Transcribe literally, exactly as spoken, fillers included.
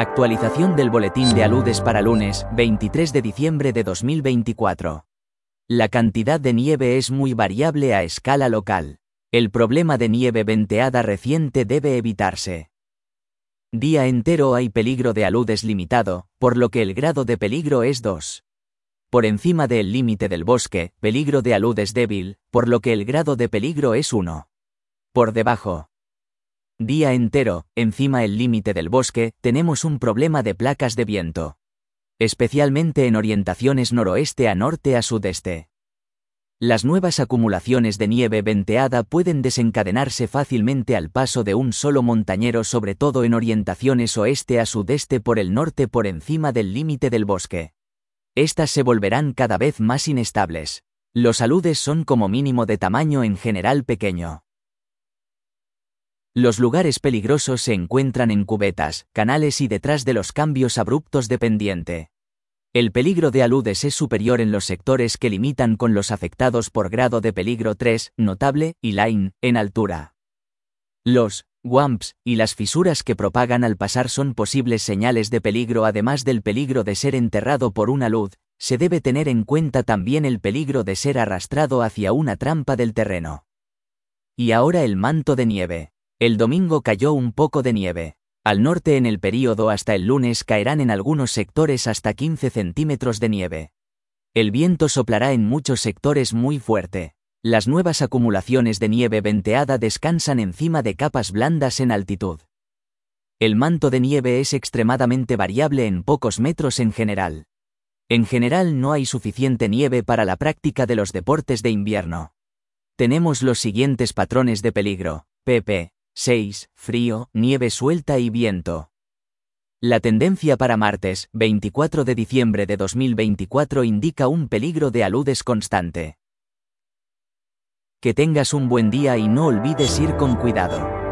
Actualización del boletín de aludes para lunes, veintitrés de diciembre de dos mil veinticuatro. La cantidad de nieve es muy variable a escala local. El problema de nieve venteada reciente debe evitarse. Día entero hay peligro de aludes limitado, por lo que el grado de peligro es dos. Por encima del límite del bosque, peligro de aludes débil, por lo que el grado de peligro es uno. Por debajo. Día entero, encima el límite del bosque, tenemos un problema de placas de viento. Especialmente en orientaciones noroeste a norte a sudeste. Las nuevas acumulaciones de nieve venteada pueden desencadenarse fácilmente al paso de un solo montañero, sobre todo en orientaciones oeste a sudeste por el norte por encima del límite del bosque. Estas se volverán cada vez más inestables. Los aludes son como mínimo de tamaño en general pequeño. Los lugares peligrosos se encuentran en cubetas, canales y detrás de los cambios abruptos de pendiente. El peligro de aludes es superior en los sectores que limitan con los afectados por grado de peligro tres, notable, y line, en altura. Los wamps y las fisuras que propagan al pasar son posibles señales de peligro. Además del peligro de ser enterrado por una alud, se debe tener en cuenta también el peligro de ser arrastrado hacia una trampa del terreno. Y ahora el manto de nieve. El domingo cayó un poco de nieve. Al norte en el período hasta el lunes caerán en algunos sectores hasta quince centímetros de nieve. El viento soplará en muchos sectores muy fuerte. Las nuevas acumulaciones de nieve venteada descansan encima de capas blandas en altitud. El manto de nieve es extremadamente variable en pocos metros en general. En general no hay suficiente nieve para la práctica de los deportes de invierno. Tenemos los siguientes patrones de peligro. pp seis, frío, nieve suelta y viento. La tendencia para martes, veinticuatro de diciembre de dos mil veinticuatro indica un peligro de aludes constante. Que tengas un buen día y no olvides ir con cuidado.